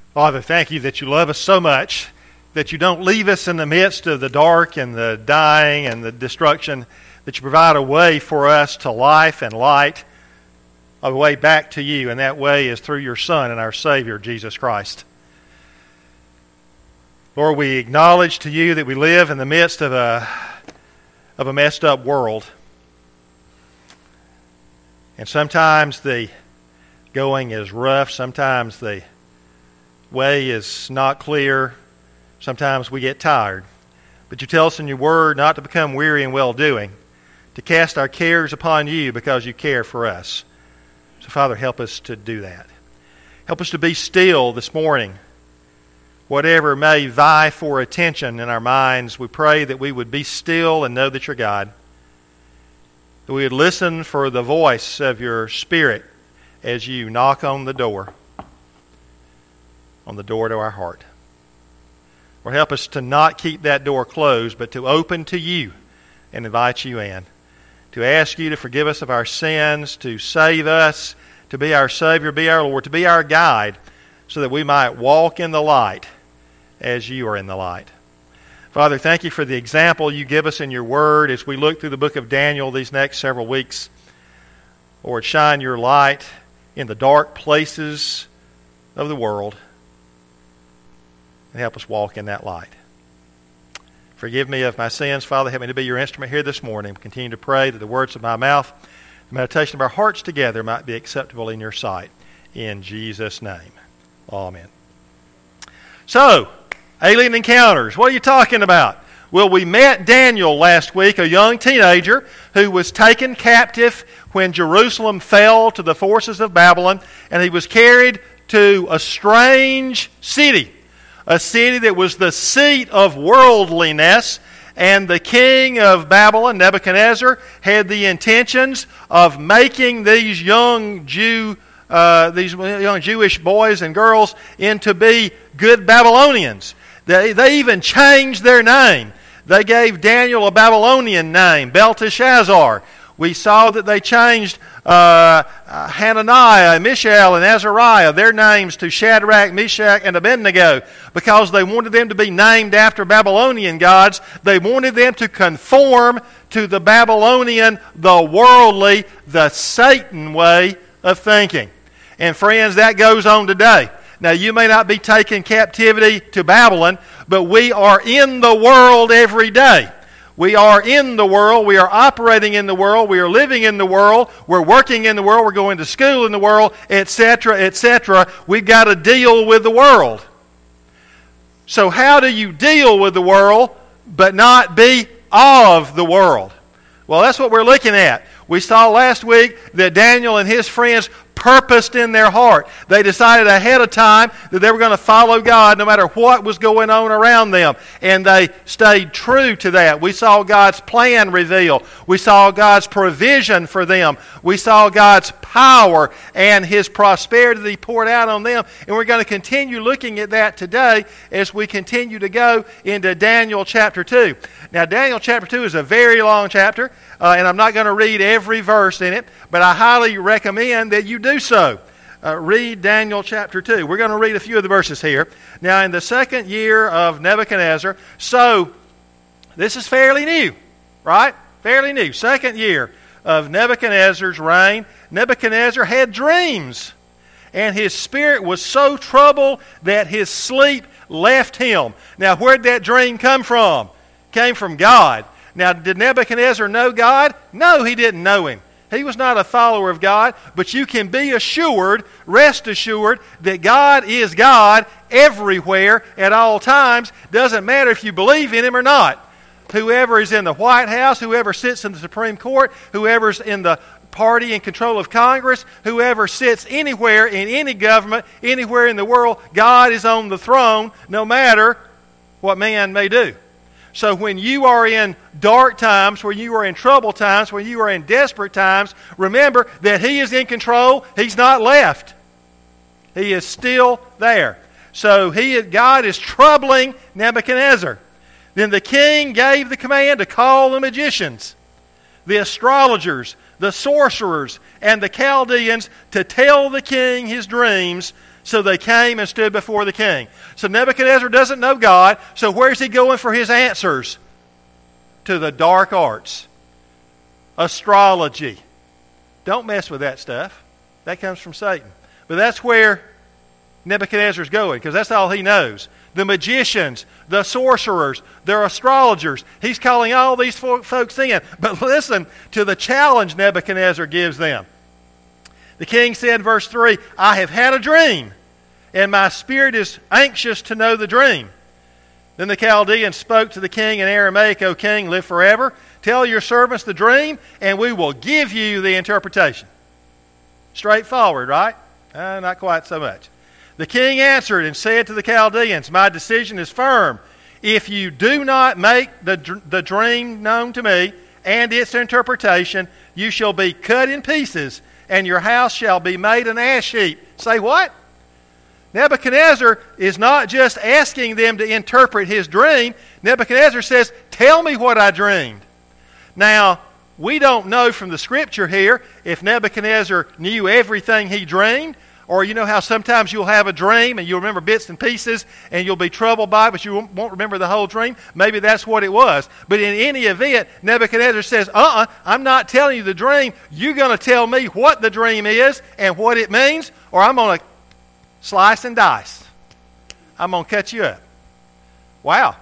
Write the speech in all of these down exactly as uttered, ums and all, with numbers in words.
Father, thank you that you love us so much, that you don't leave us in the midst of the dark and the dying and the destruction, that you provide a way for us to life and light, a way back to you, and that way is through your Son and our Savior, Jesus Christ. Lord, we acknowledge to you that we live in the midst of a, of a messed up world. And sometimes the going is rough, sometimes the way is not clear, sometimes we get tired. But you tell us in your word not to become weary in well-doing, to cast our cares upon you because you care for us. So, Father, help us to do that. Help us to be still this morning. Whatever may vie for attention in our minds, we pray that we would be still and know that you're God. That we would listen for the voice of your Spirit as you knock on the door, on the door to our heart. Lord, help us to not keep that door closed, but to open to you and invite you in. To ask you to forgive us of our sins, to save us, to be our Savior, be our Lord, to be our guide, so that we might walk in the light as you are in the light. Father, thank you for the example you give us in your word as we look through the book of Daniel these next several weeks. Lord, shine your light in the dark places of the world and help us walk in that light. Forgive me of my sins, Father. Help me to be your instrument here this morning. Continue to pray that the words of my mouth, the meditation of our hearts together might be acceptable in your sight. In Jesus' name, amen. So, alien encounters. What are you talking about? Well, we met Daniel last week, a young teenager who was taken captive when Jerusalem fell to the forces of Babylon, and he was carried to a strange city. A city that was the seat of worldliness, and the king of Babylon, Nebuchadnezzar, had the intentions of making these young Jew, uh, these young Jewish boys and girls into be good Babylonians. They, they even changed their name. They gave Daniel a Babylonian name, Belteshazzar. We saw that they changed uh, Hananiah, Mishael, and Azariah, their names to Shadrach, Meshach, and Abednego, because they wanted them to be named after Babylonian gods. They wanted them to conform to the Babylonian, the worldly, the Satan way of thinking. And friends, that goes on today. Now, you may not be taking captivity to Babylon, but we are in the world every day. We are in the world. We are operating in the world. We are living in the world. We're working in the world. We're going to school in the world, et cetera, et cetera. We've got to deal with the world. So how do you deal with the world but not be of the world? Well, that's what we're looking at. We saw last week that Daniel and his friends purposed in their heart. They decided ahead of time that they were going to follow God no matter what was going on around them. And they stayed true to that. We saw God's plan revealed. We saw God's provision for them. We saw God's power and His prosperity that He poured out on them. And we're going to continue looking at that today as we continue to go into Daniel chapter two. Now, Daniel chapter two is a very long chapter, uh, and I'm not going to read every verse in it, but I highly recommend that you do so. Uh, read Daniel chapter two. We're going to read a few of the verses here. Now, in the second year of Nebuchadnezzar, so this is fairly new, right? Fairly new. Second year of Nebuchadnezzar's reign, Nebuchadnezzar had dreams, and his spirit was so troubled that his sleep left him. Now, where'd that dream come from? Came from God. Now, did Nebuchadnezzar know God? No, he didn't know Him. He was not a follower of God, but you can be assured, rest assured, that God is God everywhere at all times. Doesn't matter if you believe in Him or not. Whoever is in the White House, whoever sits in the Supreme Court, whoever's in the party in control of Congress, whoever sits anywhere in any government, anywhere in the world, God is on the throne no matter what man may do. So when you are in dark times, when you are in troubled times, when you are in desperate times, remember that He is in control. He's not left. He is still there. So he, God is troubling Nebuchadnezzar. Then the king gave the command to call the magicians, the astrologers, the sorcerers, and the Chaldeans to tell the king his dreams, So they came and stood before the king. So Nebuchadnezzar doesn't know God, so where's he going for his answers? To the dark arts. Astrology. Don't mess with that stuff. That comes from Satan. But that's where Nebuchadnezzar's going, because that's all he knows. The magicians, the sorcerers, the astrologers. He's calling all these folks in. But listen to the challenge Nebuchadnezzar gives them. The king said in verse three, I have had a dream, and my spirit is anxious to know the dream. Then the Chaldeans spoke to the king in Aramaic, O king, live forever. Tell your servants the dream, and we will give you the interpretation. Straightforward, right? Uh, not quite so much. The king answered and said to the Chaldeans, my decision is firm. If you do not make the, the dream known to me and its interpretation, you shall be cut in pieces, and your house shall be made an ash heap. Say what? Nebuchadnezzar is not just asking them to interpret his dream. Nebuchadnezzar says, tell me what I dreamed. Now, we don't know from the scripture here if Nebuchadnezzar knew everything he dreamed, or you know how sometimes you'll have a dream and you'll remember bits and pieces and you'll be troubled by it, but you won't remember the whole dream. Maybe that's what it was. But in any event, Nebuchadnezzar says, uh-uh, I'm not telling you the dream. You're going to tell me what the dream is and what it means, or I'm going to slice and dice. I'm going to cut you up. Wow.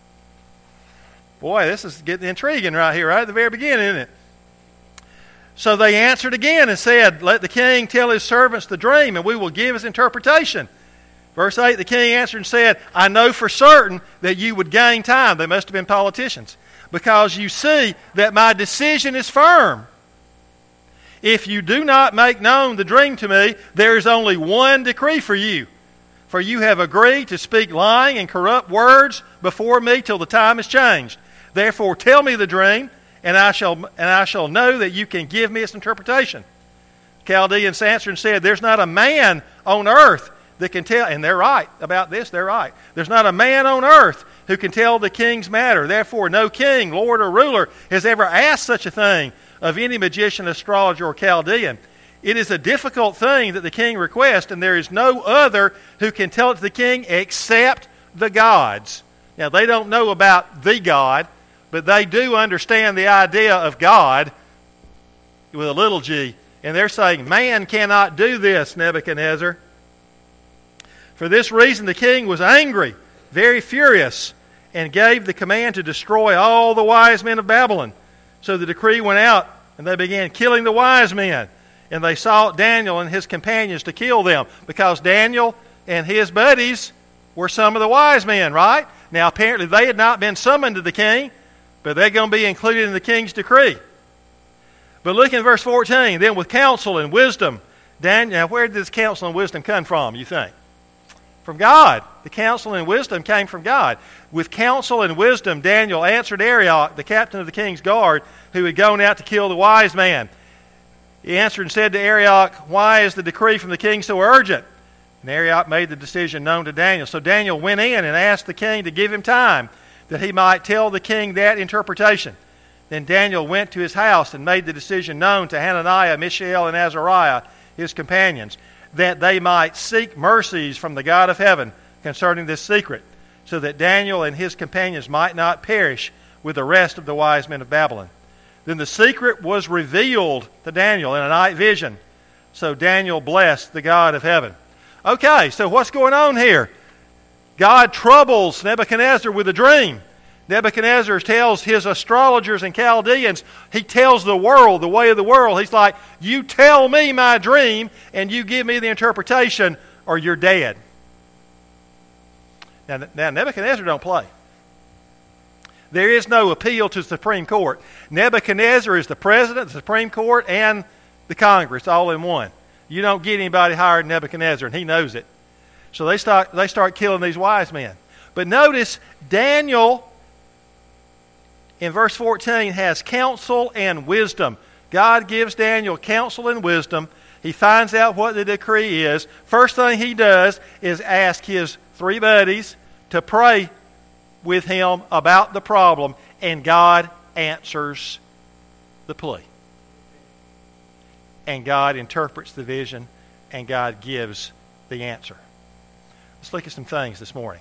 Boy, this is getting intriguing right here, right at the very beginning, isn't it? So they answered again and said, let the king tell his servants the dream, and we will give his interpretation. Verse eight, the king answered and said, I know for certain that you would gain time. They must have been politicians. Because you see that my decision is firm. If you do not make known the dream to me, there is only one decree for you. For you have agreed to speak lying and corrupt words before me till the time is changed. Therefore tell me the dream, and I shall and I shall know that you can give me its interpretation. Chaldeans answered and said, there's not a man on earth that can tell, and they're right about this, they're right. There's not a man on earth who can tell the king's matter. Therefore no king, lord, or ruler has ever asked such a thing of any magician, astrologer, or Chaldean. It is a difficult thing that the king requests, and there is no other who can tell it to the king except the gods. Now they don't know about the God, but they do understand the idea of God with a little g. And they're saying, man cannot do this, Nebuchadnezzar. For this reason the king was angry, very furious, and gave the command to destroy all the wise men of Babylon. So the decree went out, and they began killing the wise men. And they sought Daniel and his companions to kill them, because Daniel and his buddies were some of the wise men, right? Now apparently they had not been summoned to the king, but they're going to be included in the king's decree. But look in verse fourteen. Then with counsel and wisdom, Daniel. Now where did this counsel and wisdom come from, you think? From God. The counsel and wisdom came from God. With counsel and wisdom, Daniel answered Arioch, the captain of the king's guard, who had gone out to kill the wise man. He answered and said to Arioch, why is the decree from the king so urgent? And Arioch made the decision known to Daniel. So Daniel went in and asked the king to give him time, that he might tell the king that interpretation. Then Daniel went to his house and made the decision known to Hananiah, Mishael, and Azariah, his companions, that they might seek mercies from the God of heaven concerning this secret, so that Daniel and his companions might not perish with the rest of the wise men of Babylon. Then the secret was revealed to Daniel in a night vision. So Daniel blessed the God of heaven. Okay, so what's going on here? God troubles Nebuchadnezzar with a dream. Nebuchadnezzar tells his astrologers and Chaldeans, he tells the world, the way of the world, he's like, you tell me my dream and you give me the interpretation or you're dead. Now, now Nebuchadnezzar don't play. There is no appeal to the Supreme Court. Nebuchadnezzar is the president, the Supreme Court, and the Congress all in one. You don't get anybody higher than Nebuchadnezzar, and he knows it. So they start, they start killing these wise men. But notice, Daniel, in verse fourteen, has counsel and wisdom. God gives Daniel counsel and wisdom. He finds out what the decree is. First thing he does is ask his three buddies to pray with him about the problem, and God answers the plea. And God interprets the vision, and God gives the the answer. Let's look at some things this morning.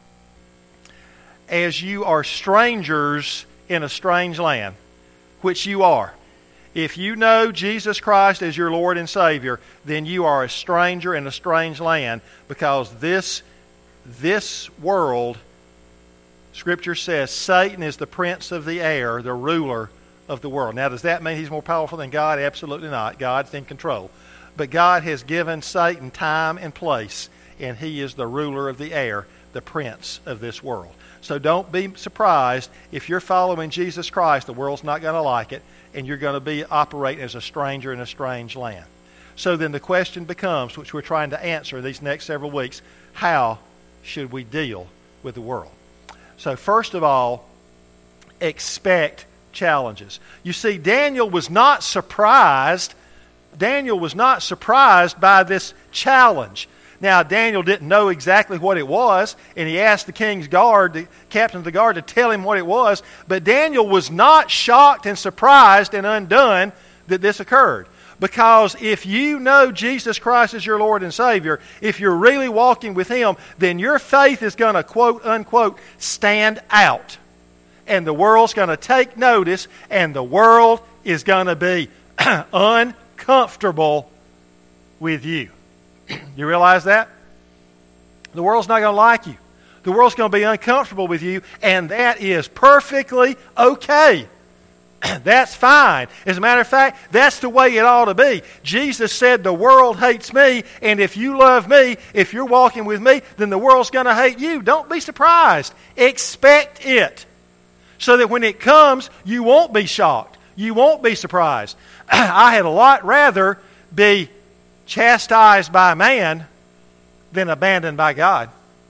As you are strangers in a strange land, which you are, if you know Jesus Christ as your Lord and Savior, then you are a stranger in a strange land, because this, this world, Scripture says, Satan is the prince of the air, the ruler of the world. Now, does that mean he's more powerful than God? Absolutely not. God's in control. But God has given Satan time and place, and he is the ruler of the air, the prince of this world. So don't be surprised if you're following Jesus Christ. The world's not going to like it, and you're going to be operating as a stranger in a strange land. So then the question becomes, which we're trying to answer these next several weeks, how should we deal with the world? So first of all, expect challenges. You see, Daniel was not surprised. Daniel was not surprised by this challenge. Now, Daniel didn't know exactly what it was, and he asked the king's guard, the captain of the guard, to tell him what it was. But Daniel was not shocked and surprised and undone that this occurred. Because if you know Jesus Christ as your Lord and Savior, if you're really walking with Him, then your faith is going to, quote, unquote, stand out. And the world's going to take notice, and the world is going to be uncomfortable with you. You realize that? The world's not going to like you. The world's going to be uncomfortable with you, and that is perfectly okay. That's fine. As a matter of fact, that's the way it ought to be. Jesus said, the world hates me, and if you love me, if you're walking with me, then the world's going to hate you. Don't be surprised. Expect it. So that when it comes, you won't be shocked. You won't be surprised. I had a lot rather be chastised by man than abandoned by God.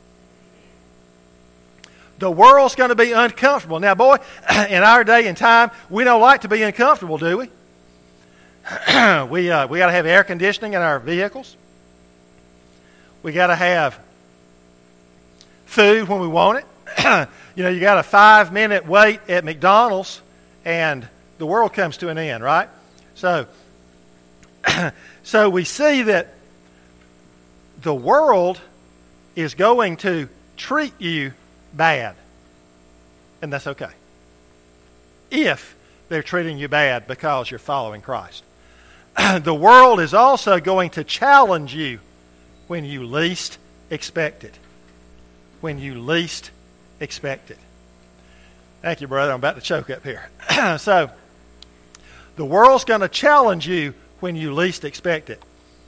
The world's going to be uncomfortable. Now, boy, in our day and time, we don't like to be uncomfortable, do we? we uh, we got to have air conditioning in our vehicles. We got to have food when we want it. You know, you got a five-minute wait at McDonald's, and the world comes to an end, right? So, so we see that the world is going to treat you bad. And that's okay. If they're treating you bad because you're following Christ. The world is also going to challenge you when you least expect it. When you least expect it. Thank you, brother. I'm about to choke up here. So, the world's going to challenge you when you least expect it.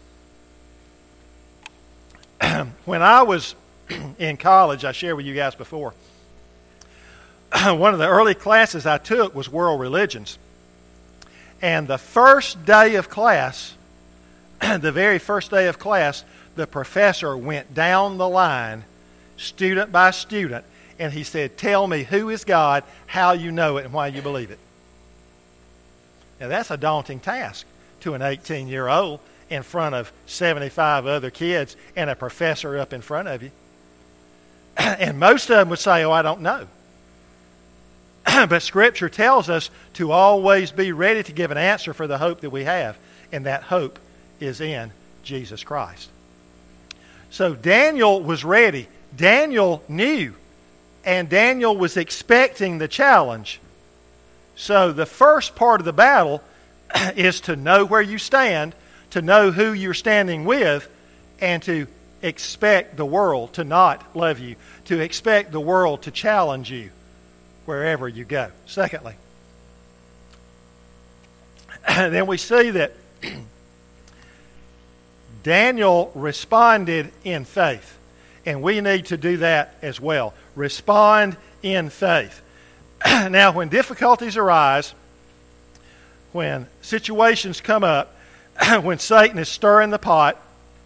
When I was in college, I shared with you guys before, one of the early classes I took was world religions. And the first day of class, the very first day of class, the professor went down the line, student by student, and he said, tell me who is God, how you know it, and why you believe it. Now that's a daunting task to an eighteen-year-old in front of seventy-five other kids and a professor up in front of you. And most of them would say, oh, I don't know. But Scripture tells us to always be ready to give an answer for the hope that we have. And that hope is in Jesus Christ. So Daniel was ready. Daniel knew. And Daniel was expecting the challenge. So the first part of the battle is to know where you stand, to know who you're standing with, and to expect the world to not love you, to expect the world to challenge you wherever you go. Secondly, then we see that Daniel responded in faith, and we need to do that as well. Respond in faith. Now, when difficulties arise, when situations come up, when Satan is stirring the pot,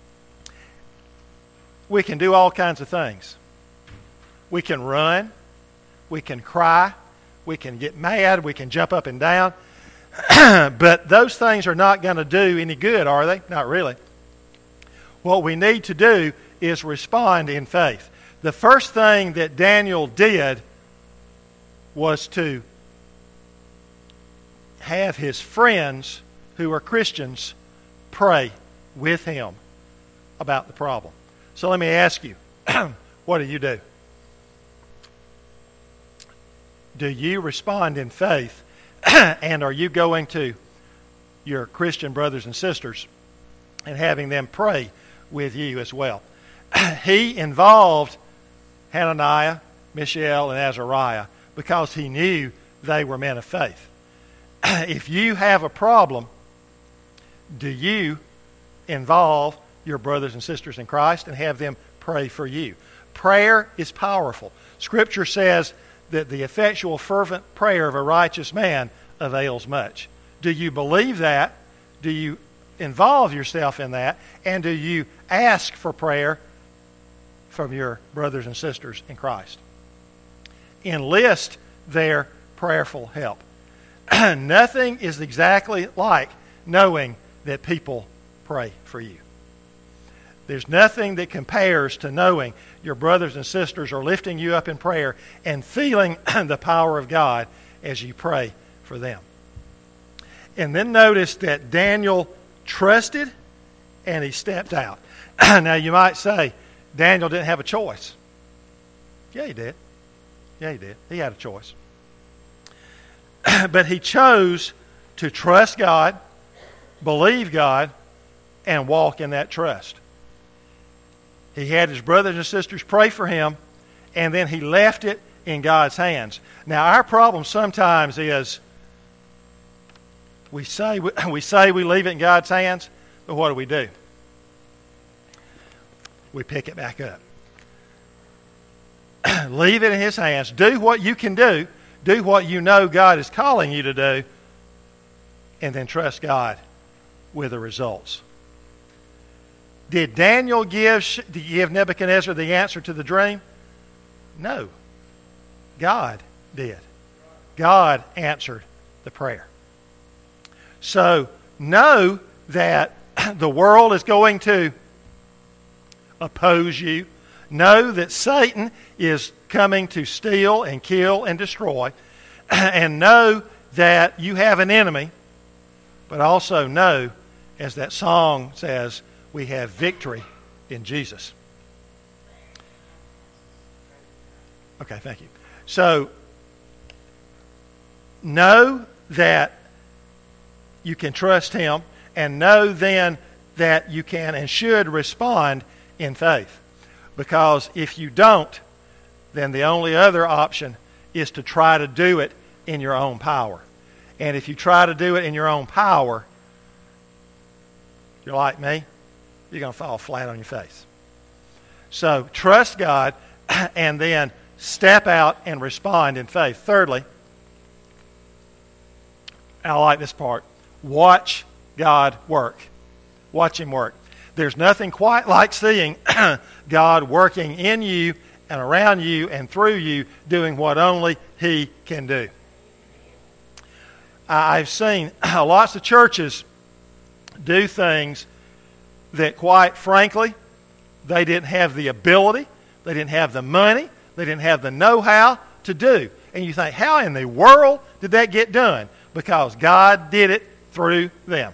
we can do all kinds of things. We can run. We can cry. We can get mad. We can jump up and down. But those things are not going to do any good, are they? Not really. What we need to do is respond in faith. The first thing that Daniel did was to have his friends who are Christians pray with him about the problem. So let me ask you, what do you do? Do you respond in faith, and are you going to your Christian brothers and sisters and having them pray with you as well? He involved Hananiah, Mishael, and Azariah because he knew they were men of faith. If you have a problem, do you involve your brothers and sisters in Christ and have them pray for you? Prayer is powerful. Scripture says that the effectual, fervent prayer of a righteous man avails much. Do you believe that? Do you involve yourself in that? And do you ask for prayer from your brothers and sisters in Christ? Enlist their prayerful help. Nothing is exactly like knowing that people pray for you. There's nothing that compares to knowing your brothers and sisters are lifting you up in prayer and feeling the power of God as you pray for them. And then notice that Daniel trusted and he stepped out. Now you might say, Daniel didn't have a choice. Yeah, he did. Yeah, he did. He had a choice. But he chose to trust God, believe God, and walk in that trust. He had his brothers and sisters pray for him, and then he left it in God's hands. Now, our problem sometimes is we say we say we leave it in God's hands, but what do we do? We pick it back up. Leave it in his hands. Do what you can do. Do what you know God is calling you to do, and then trust God with the results. Did Daniel give, give Nebuchadnezzar the answer to the dream? No. God did. God answered the prayer. So know that the world is going to oppose you. Know that Satan is coming to steal and kill and destroy. And know that you have an enemy. But also know, as that song says, we have victory in Jesus. Okay, thank you. So, know that you can trust Him, and know then that you can and should respond in faith. Because if you don't, then the only other option is to try to do it in your own power. And if you try to do it in your own power, you're like me, you're going to fall flat on your face. So trust God and then step out and respond in faith. Thirdly, I like this part. Watch God work. Watch Him work. There's nothing quite like seeing God working in you and around you and through you, doing what only He can do. I've seen lots of churches do things that, quite frankly, they didn't have the ability, they didn't have the money, they didn't have the know-how to do. And you think, how in the world did that get done? Because God did it through them.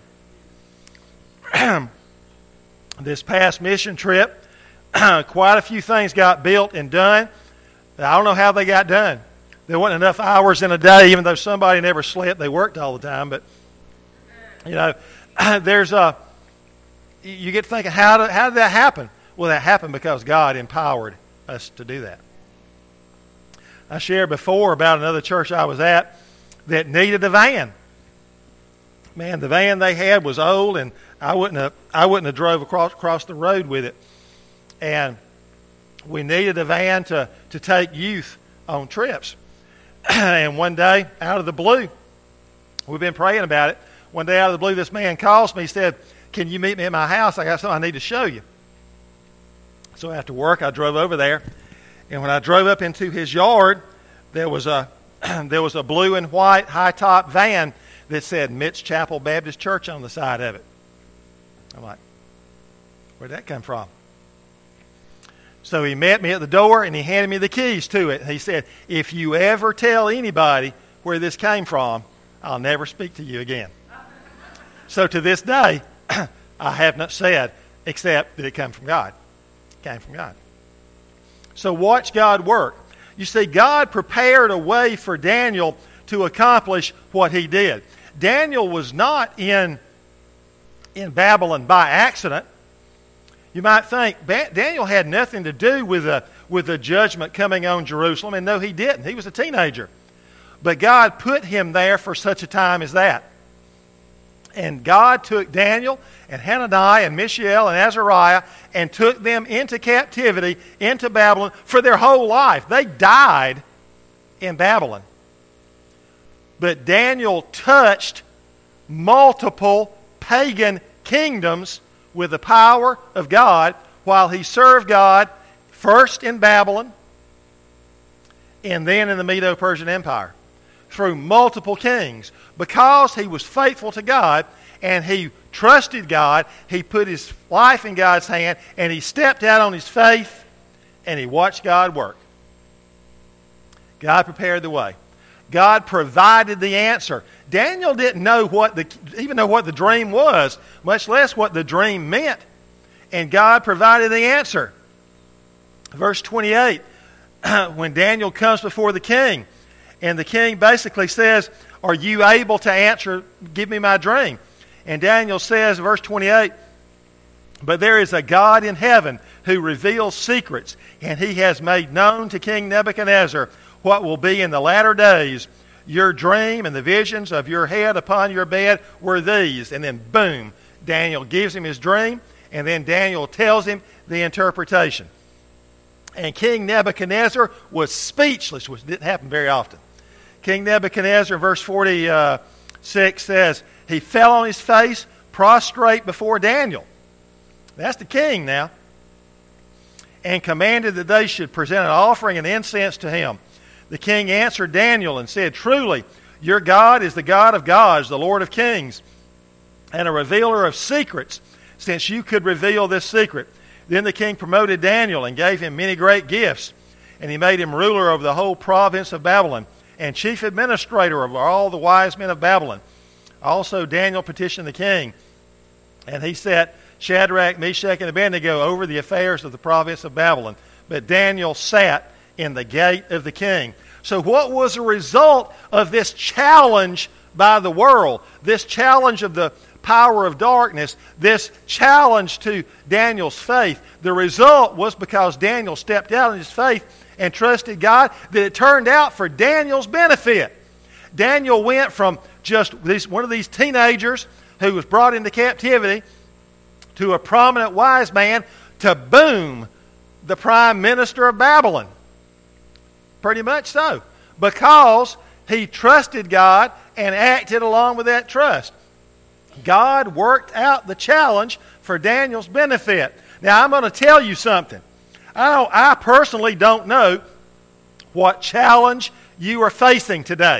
This past mission trip, quite a few things got built and done. I don't know how they got done. There wasn't enough hours in a day, even though somebody never slept. They worked all the time. But, you know, there's a, you get thinking, how did, how did that happen? Well, that happened because God empowered us to do that. I shared before about another church I was at that needed a van. Man, the van they had was old, and I wouldn't have, I wouldn't have drove across, across the road with it. And we needed a van to, to take youth on trips. And one day, out of the blue, we've been praying about it. One day out of the blue, this man calls me. He said, can you meet me at my house? I got something I need to show you. So after work, I drove over there. And when I drove up into his yard, there was a there was a blue and white high-top van that said Mitch Chapel Baptist Church on the side of it. I'm like, where'd that come from? So he met me at the door, and he handed me the keys to it. He said, if you ever tell anybody where this came from, I'll never speak to you again. So to this day, I have not said, except that it came from God. It came from God. So watch God work. You see, God prepared a way for Daniel to accomplish what he did. Daniel was not in, in Babylon by accident. You might think Daniel had nothing to do with the, with the judgment coming on Jerusalem, and no, he didn't. He was a teenager. But God put him there for such a time as that. And God took Daniel and Hananiah and Mishael and Azariah and took them into captivity, into Babylon, for their whole life. They died in Babylon. But Daniel touched multiple pagan kingdoms with the power of God while he served God first in Babylon and then in the Medo-Persian Empire through multiple kings. Because he was faithful to God and he trusted God, he put his life in God's hand and he stepped out on his faith and he watched God work. God prepared the way. God provided the answer. Daniel didn't know what the, even know what the dream was, much less what the dream meant. And God provided the answer. Verse twenty-eight, when Daniel comes before the king, and the king basically says, are you able to answer, give me my dream? And Daniel says, verse twenty-eight, but there is a God in heaven who reveals secrets, and he has made known to King Nebuchadnezzar what will be in the latter days. Your dream and the visions of your head upon your bed were these. And then boom, Daniel gives him his dream, and then Daniel tells him the interpretation. And King Nebuchadnezzar was speechless, which didn't happen very often. King Nebuchadnezzar, verse forty-six says, he fell on his face, prostrate before Daniel. That's the king now. And commanded that they should present an offering and incense to him. The king answered Daniel and said, truly, your God is the God of gods, the Lord of kings, and a revealer of secrets, since you could reveal this secret. Then the king promoted Daniel and gave him many great gifts, and he made him ruler over the whole province of Babylon, and chief administrator of all the wise men of Babylon. Also Daniel petitioned the king, and he set Shadrach, Meshach, and Abednego over the affairs of the province of Babylon. But Daniel sat in the gate of the king. So what was the result of this challenge by the world? This challenge of the power of darkness, this challenge to Daniel's faith. The result was because Daniel stepped out in his faith and trusted God, that it turned out for Daniel's benefit. Daniel went from just this, one of these teenagers who was brought into captivity to a prominent wise man to boom, the prime minister of Babylon. Pretty much so. Because he trusted God and acted along with that trust. God worked out the challenge for Daniel's benefit. Now, I'm going to tell you something. I, don't, I personally don't know what challenge you are facing today.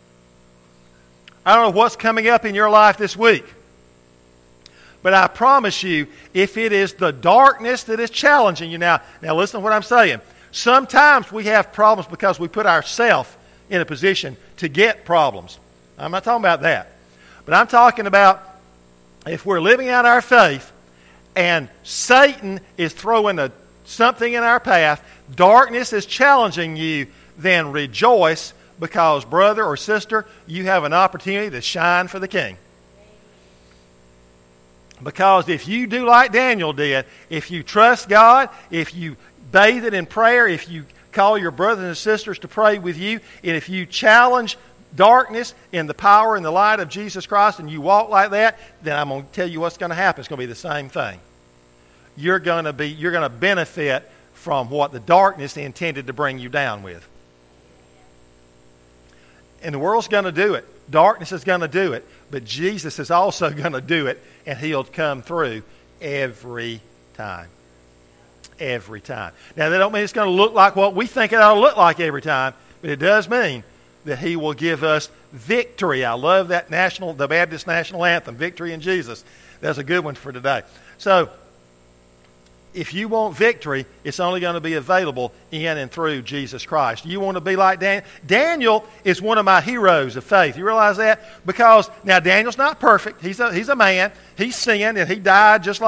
I don't know what's coming up in your life this week. But I promise you, if it is the darkness that is challenging you now, now listen to what I'm saying. Sometimes we have problems because we put ourselves in a position to get problems. I'm not talking about that. But I'm talking about if we're living out our faith and Satan is throwing a, something in our path, darkness is challenging you, then rejoice because, brother or sister, you have an opportunity to shine for the King. Because if you do like Daniel did, if you trust God, if you bathe it in prayer, if you call your brothers and sisters to pray with you, and if you challenge darkness in the power and the light of Jesus Christ and you walk like that, then I'm going to tell you what's going to happen. It's going to be the same thing. You're going to be, you're going to benefit from what the darkness intended to bring you down with. And the world's going to do it. Darkness is going to do it. But Jesus is also going to do it, and He'll come through every time. Every time. Now, that don't mean it's going to look like what we think it ought to look like every time, but it does mean that He will give us victory. I love that national, the Baptist national anthem, Victory in Jesus. That's a good one for today. So, if you want victory, it's only going to be available in and through Jesus Christ. You want to be like Daniel? Daniel is one of my heroes of faith. You realize that? Because, now Daniel's not perfect. He's a, he's a man. He sinned and he died just like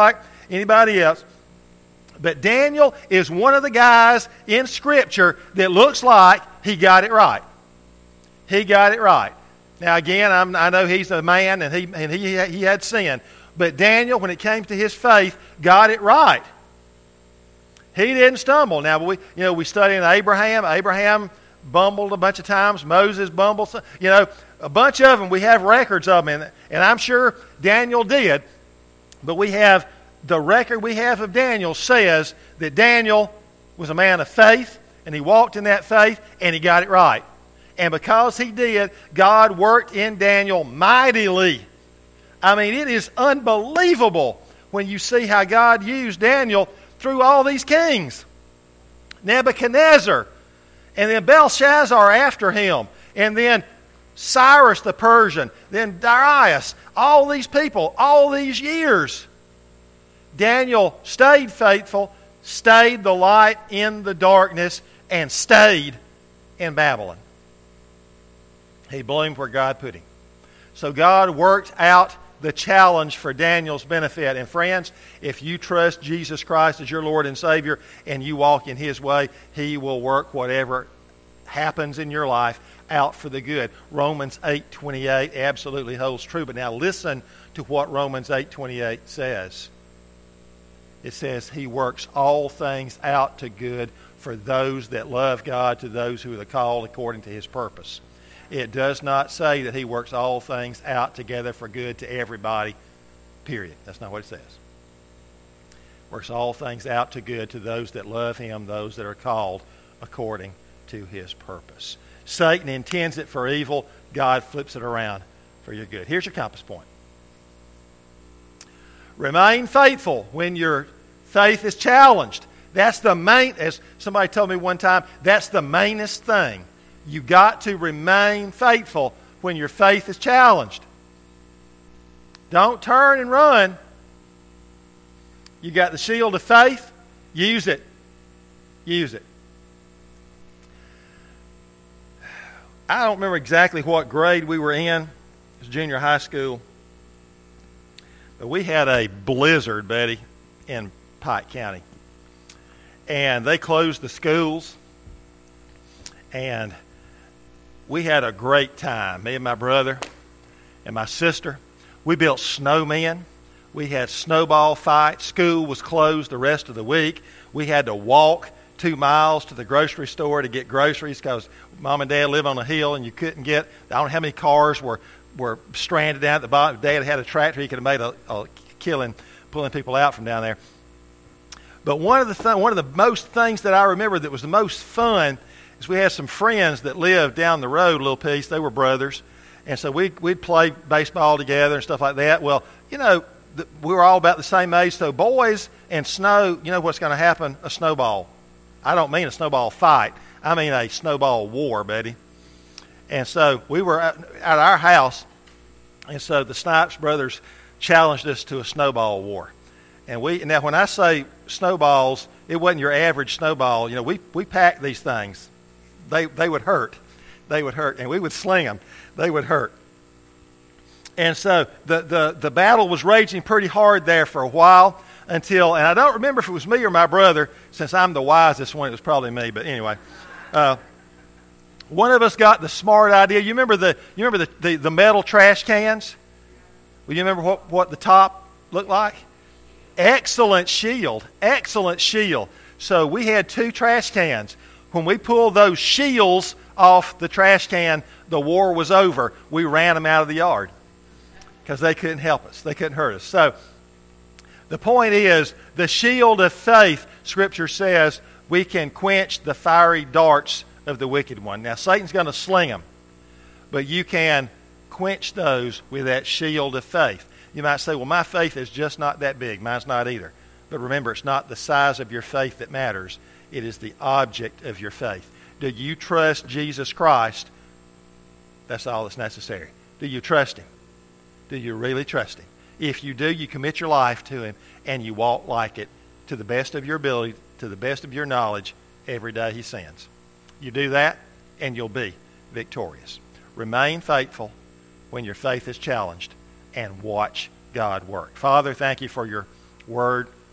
anybody else. But Daniel is one of the guys in Scripture that looks like he got it right. He got it right. Now again, I'm, I know he's a man and he and he he had sin, but Daniel, when it came to his faith, got it right. He didn't stumble. Now we, you know, we study in Abraham. Abraham bumbled a bunch of times. Moses bumbled. You know, a bunch of them. We have records of them, and, and I'm sure Daniel did. But we have the record we have of Daniel says that Daniel was a man of faith, and he walked in that faith, and he got it right. And because he did, God worked in Daniel mightily. I mean, it is unbelievable when you see how God used Daniel through all these kings. Nebuchadnezzar, and then Belshazzar after him, and then Cyrus the Persian, then Darius, all these people, all these years. Daniel stayed faithful, stayed the light in the darkness, and stayed in Babylon. He bloomed where God put him. So God worked out the challenge for Daniel's benefit. And friends, if you trust Jesus Christ as your Lord and Savior and you walk in His way, He will work whatever happens in your life out for the good. Romans eight twenty-eight absolutely holds true. But now listen to what Romans eight twenty-eight says. It says, He works all things out to good for those that love God, to those who are called according to His purpose. It does not say that He works all things out together for good to everybody, period. That's not what it says. Works all things out to good to those that love Him, those that are called according to His purpose. Satan intends it for evil. God flips it around for your good. Here's your compass point. Remain faithful when your faith is challenged. That's the main, as somebody told me one time, that's the mainest thing. You got to remain faithful when your faith is challenged. Don't turn and run. You got the shield of faith. Use it. Use it. I don't remember exactly what grade we were in. It was junior high school. But we had a blizzard, Betty, in Pike County. And they closed the schools. And we had a great time. Me and my brother and my sister. We built snowmen. We had snowball fights. School was closed the rest of the week. We had to walk two miles to the grocery store to get groceries because Mom and Dad live on a hill and you couldn't get, I don't know how many cars were, were stranded down at the bottom. Dad had a tractor. He could have made a, a killing pulling people out from down there. But one of the th- one of the most things that I remember that was the most fun is we had some friends that lived down the road a little piece. They were brothers. And so we'd, we'd play baseball together and stuff like that. Well, you know, the, we were all about the same age. So boys and snow, you know what's going to happen? A snowball. I don't mean a snowball fight. I mean a snowball war, Betty. And so we were at, at our house. And so the Snipes brothers challenged us to a snowball war. And we now when I say snowballs, it wasn't your average snowball. You know, we, we packed these things. They they would hurt. They would hurt. And we would sling them. They would hurt. And so the, the, the battle was raging pretty hard there for a while until, and I don't remember if it was me or my brother, since I'm the wisest one, it was probably me, but anyway. Uh, one of us got the smart idea. You remember the you remember the, the, the metal trash cans? Well, you remember what, what the top looked like? Excellent shield. Excellent shield. So we had two trash cans. When we pulled those shields off the trash can, the war was over. We ran them out of the yard because they couldn't help us. They couldn't hurt us. So the point is, the shield of faith, Scripture says, we can quench the fiery darts of the wicked one. Now, Satan's going to sling them, but you can quench those with that shield of faith. You might say, well, my faith is just not that big. Mine's not either. But remember, it's not the size of your faith that matters. It is the object of your faith. Do you trust Jesus Christ? That's all that's necessary. Do you trust Him? Do you really trust Him? If you do, you commit your life to Him and you walk like it to the best of your ability, to the best of your knowledge, every day He sends. You do that and you'll be victorious. Remain faithful when your faith is challenged and watch God work. Father, thank You for Your word.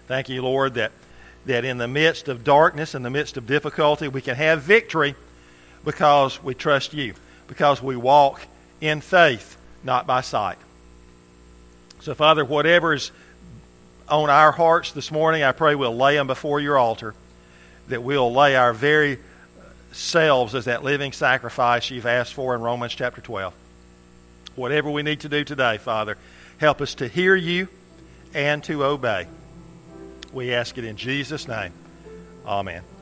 Thank you, Lord, that, that in the midst of darkness, in the midst of difficulty, we can have victory because we trust you, because we walk in faith, not by sight. So, Father, whatever is on our hearts this morning, I pray we'll lay them before your altar, that we'll lay our very selves as that living sacrifice you've asked for in Romans chapter twelve. Whatever we need to do today, Father, help us to hear you and to obey. We ask it in Jesus' name. Amen.